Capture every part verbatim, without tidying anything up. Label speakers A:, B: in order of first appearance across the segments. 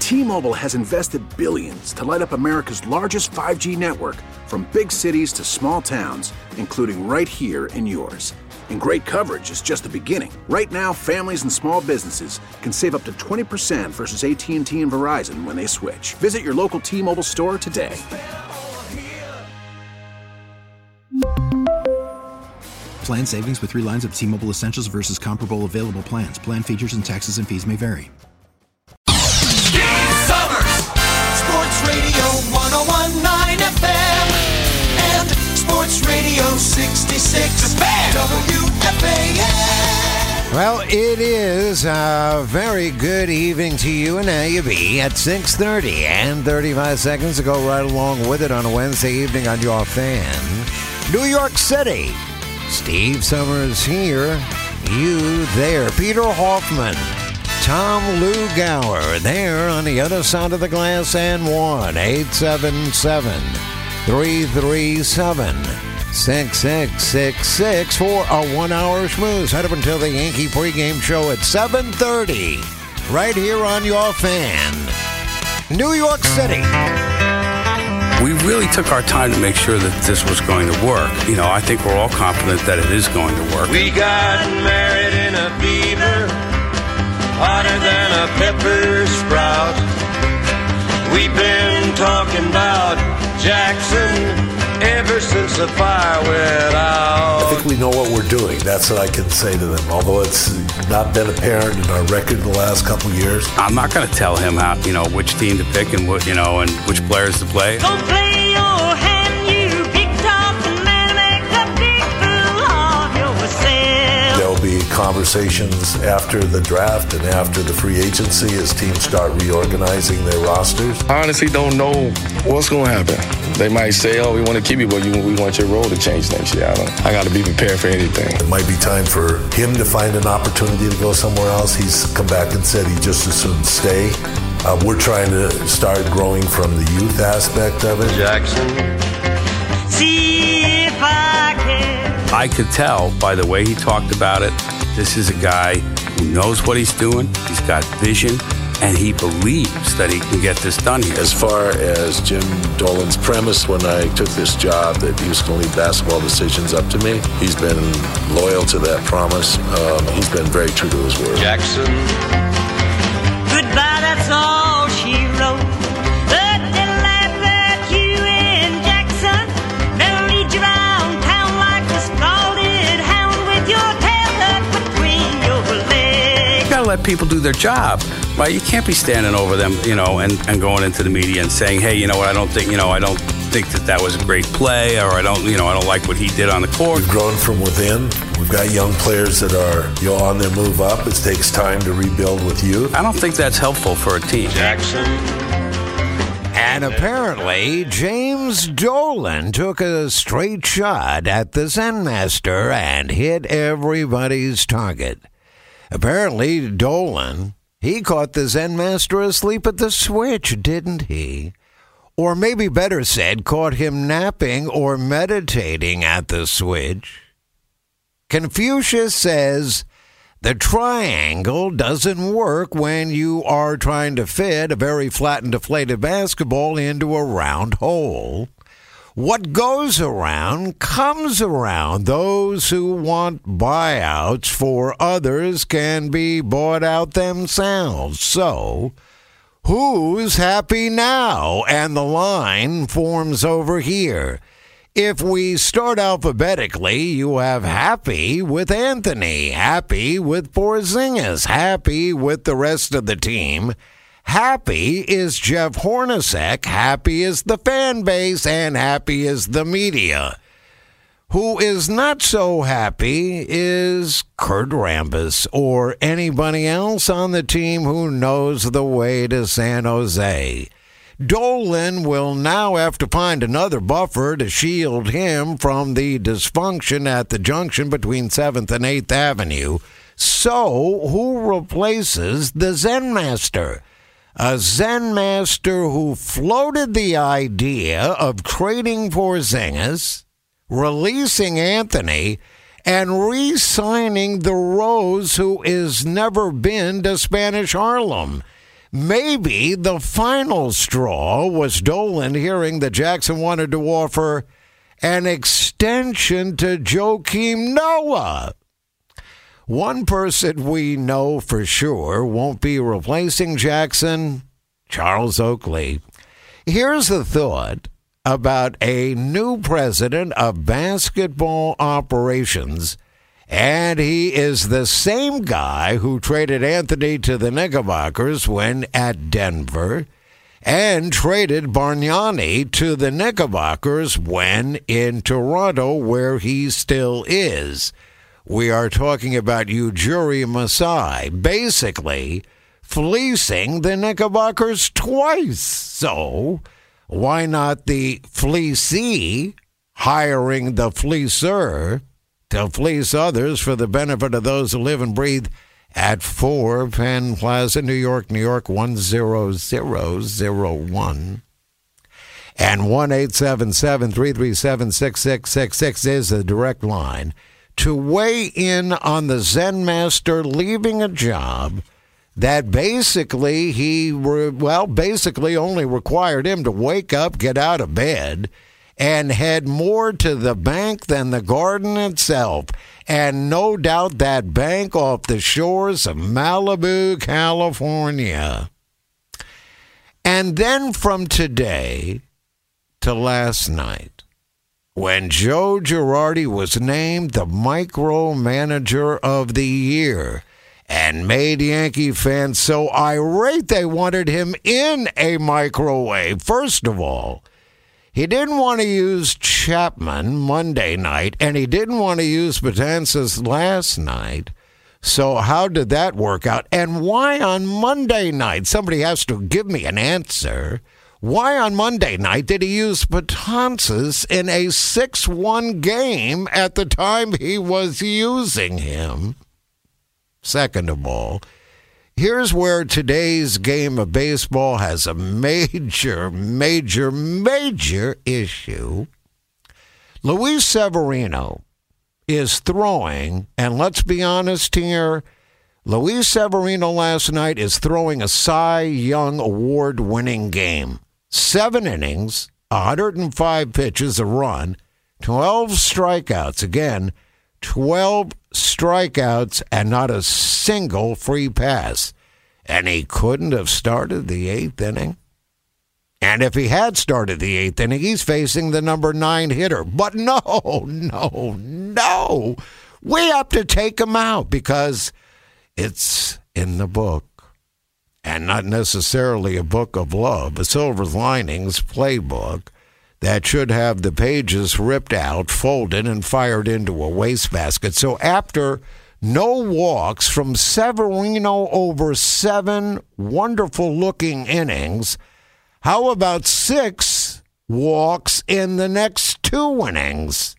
A: T-Mobile has invested billions to light up America's largest five G network, from big cities to small towns, including right here in yours. And great coverage is just the beginning. Right now, families and small businesses can save up to twenty percent versus A T and T and Verizon when they switch. Visit your local T-Mobile store today.
B: Plan savings with three lines of T-Mobile Essentials versus comparable available plans. Plan features and taxes and fees may vary.
C: Steve Summers, Sports Radio one oh one point nine F M and Sports Radio sixty-six W F A N.
D: Well, it is a very good evening to you, and how you be at six thirty and thirty-five seconds to go right along with it on a Wednesday evening on your fan. New York City. Steve Summers here, you there. Peter Hoffman, Tom Lugauer there on the other side of the glass, and one eight seven seven, three three seven, six six six six for a one-hour schmooze. Head up until the Yankee pregame show at seven thirty, right here on your fan. New York City.
E: We really took our time to make sure that this was going to work. You know, I think we're all confident that it is going to work.
F: We got married in a fever, hotter than a pepper sprout. We've been talking about Jackson ever since the fire went out.
G: I think we know what we're doing. That's what I can say to them, although it's not been apparent in our record the last couple of years.
E: I'm not going to tell him how, you know, which team to pick and what, you know, and which players to play.
H: Don't play your hand, you big top, and then make a big fool of yourself.
G: There'll be conversations after the draft and after the free agency as teams start reorganizing their rosters.
I: I honestly don't know what's going to happen. They might say, oh, we want to keep you, but you, we want your role to change next year. I don't. I got to be prepared for anything.
G: It might be time for him to find an opportunity to go somewhere else. He's come back and said he'd just as soon stay. Uh, we're trying to start growing from the youth aspect of it.
F: Jackson.
H: See if I can.
E: I could tell by the way he talked about it, this is a guy who knows what he's doing. He's got vision, and he believes that he can get this done here.
G: As far as Jim Dolan's premise when I took this job that he was going to leave basketball decisions up to me, he's been loyal to that promise. Um, he's been very true to his word.
F: Jackson.
H: Goodbye, that's all she wrote. But they laugh at you in Jackson. They'll lead you around town like a scalded hound with your tail tucked between your legs.
E: You got to let people do their job. Right, you can't be standing over them, you know, and, and going into the media and saying, hey, you know what, I don't think, you know, I don't think that that was a great play, or I don't, you know, I don't like what he did on the court.
G: We've grown from within. We've got young players that are, you know, on their move up. It takes time to rebuild with youth.
E: I don't think that's helpful for a team.
F: Jackson.
D: And apparently, James Dolan took a straight shot at the Zen Master and hit everybody's target. Apparently, Dolan... he caught the Zen Master asleep at the switch, didn't he? Or maybe better said, caught him napping or meditating at the switch. Confucius says the triangle doesn't work when you are trying to fit a very flat and deflated basketball into a round hole. What goes around comes around. Those who want buyouts for others can be bought out themselves. So, who's happy now? And the line forms over here. If we start alphabetically, you have happy with Anthony, happy with Porzingis, happy with the rest of the team. Happy is Jeff Hornacek, happy is the fan base, and happy is the media. Who is not so happy is Kurt Rambis or anybody else on the team who knows the way to San Jose. Dolan will now have to find another buffer to shield him from the dysfunction at the junction between seventh and eighth Avenue. So, who replaces the Zen Master? A Zen Master who floated the idea of trading Porzingis, releasing Anthony, and re-signing the Rose, who has never been to Spanish Harlem. maybe the final straw was Dolan hearing that Jackson wanted to offer an extension to Joakim Noah. One person we know for sure won't be replacing Jackson, Charles Oakley. Here's the thought about a new president of basketball operations, and he is the same guy who traded Anthony to the Knickerbockers when at Denver, and traded Bargnani to the Knickerbockers when in Toronto, where he still is. We are talking about Ujiri Masai, basically fleecing the Knickerbockers twice. So why not the fleecee hiring the fleecer to fleece others for the benefit of those who live and breathe at four Penn Plaza, New York, New York, one zero zero zero one. And one eight seven seven, three three seven, six six six six is the direct line to weigh in on the Zen Master leaving a job that basically he, well, basically only required him to wake up, get out of bed, and head more to the bank than the garden itself. And no doubt that bank off the shores of Malibu, California. And then from today to last night, when Joe Girardi was named the micromanager of the year and made Yankee fans so irate they wanted him in a microwave. First of all, he didn't want to use Chapman Monday night, and he didn't want to use Betances last night. So how did that work out? And why on Monday night? Somebody has to give me an answer. Why on Monday night did he use Betances in a six one game at the time he was using him? Second of all, here's where today's game of baseball has a major, major, major issue. Luis Severino is throwing, and let's be honest here, Luis Severino last night is throwing a Cy Young Award-winning game. Seven innings, one hundred five pitches, a run, twelve strikeouts. Again, twelve strikeouts and not a single free pass. And he couldn't have started the eighth inning. And if he had started the eighth inning, he's facing the number nine hitter. But no, no, no. We have to take him out because it's in the book. And not necessarily a book of love, a Silver Linings playbook that should have the pages ripped out, folded, and fired into a wastebasket. So after no walks from Severino over seven wonderful-looking innings, how about six walks in the next two innings?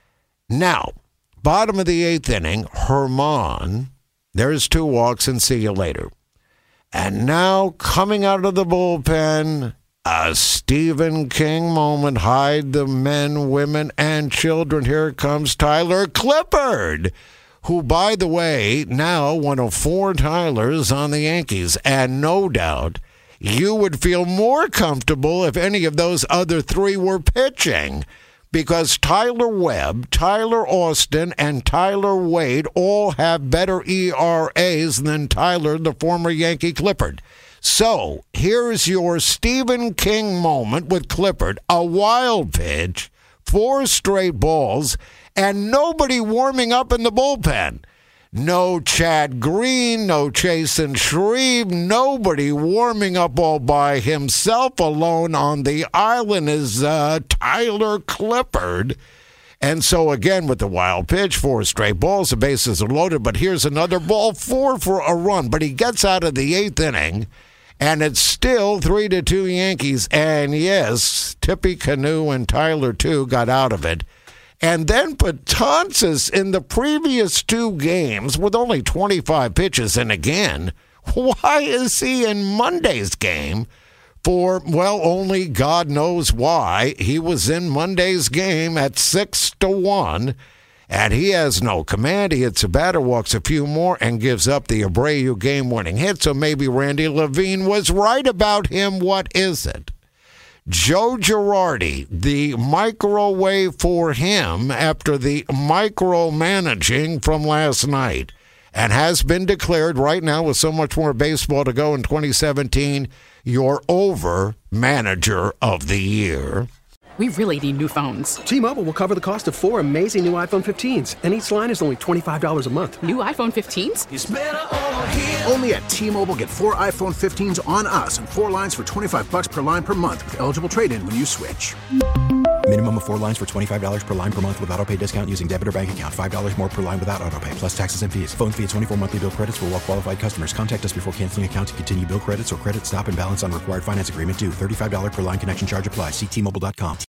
D: Now, bottom of the eighth inning, Herman, there's two walks and see you later. And now, coming out of the bullpen, a Stephen King moment. Hide the men, women, and children. Here comes Tyler Clippard, who, by the way, now one of four Tylers on the Yankees. And no doubt, you would feel more comfortable if any of those other three were pitching. Because Tyler Webb, Tyler Austin, and Tyler Wade all have better E R As than Tyler, the former Yankee Clippard. So, here's your Stephen King moment with Clippard. A wild pitch, four straight balls, and nobody warming up in the bullpen. No Chad Green, no Chasen Shreve, nobody warming up all by himself alone on the island is uh, Tyler Clippard. And so again with the wild pitch, four straight balls, the bases are loaded, but here's another ball, four for a run. But he gets out of the eighth inning, and it's still three to two Yankees. And yes, Tippy Canoe and Tyler too got out of it. And then Betances in the previous two games with only twenty-five pitches. And again, why is he in Monday's game? For, well, only God knows why. He was in Monday's game at six to one. And he has no command. He hits a batter, walks a few more, and gives up the Abreu game-winning hit. So maybe Randy Levine was right about him. What is it? Joe Girardi, the microwave for him after the micromanaging from last night, and has been declared right now with so much more baseball to go in twenty seventeen, your over manager of the year.
J: We really need new phones.
K: T-Mobile will cover the cost of four amazing new iPhone fifteens, and each line is only twenty-five dollars a month.
J: New iPhone fifteens?
C: It's better over here.
A: Only at T-Mobile, get four iPhone fifteens on us and four lines for twenty-five bucks per line per month with eligible trade-in when you switch.
B: Minimum of four lines for twenty-five dollars per line per month with autopay discount using debit or bank account. five dollars more per line without autopay, plus taxes and fees. Phone fee at twenty-four monthly bill credits for well-qualified customers. Contact us before canceling account to continue bill credits or credit stop and balance on required finance agreement due. thirty-five dollars per line connection charge applies. See T Mobile dot com.